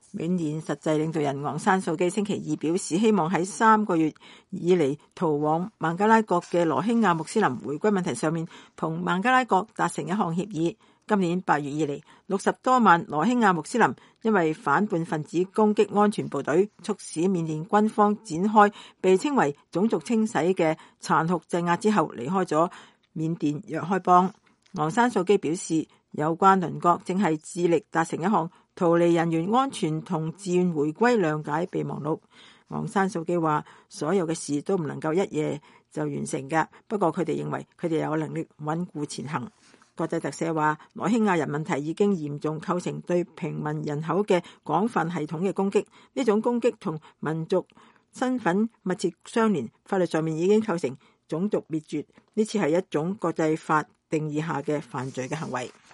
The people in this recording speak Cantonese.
緬甸實際領導人昂山素基星期二表示，希望喺3個月以嚟逃往孟加拉國嘅羅興亞穆斯林回歸問題上面同孟加拉國達成一項協議。今年8月以嚟，60多萬羅興亞穆斯林因為反叛分子攻擊安全部隊，促使緬甸軍方展開被稱為種族清洗嘅殘酷鎮壓之後，離開咗緬甸若開邦。昂山素基表示，有關鄰國正係致力達成一項逃離人員安全同自願回歸諒解備忘錄。昂山素基話，所有嘅事都唔能夠一夜就完成㗎，不過佢哋認為佢哋有能力穩固前行。國際特赦話，羅興亞人問題已經嚴重構成對平民人口嘅廣泛系統嘅攻擊，呢種攻擊同民族身份密切相連，法律上面已經構成種族滅絕，呢次係一種國際法定義下嘅犯罪嘅行為。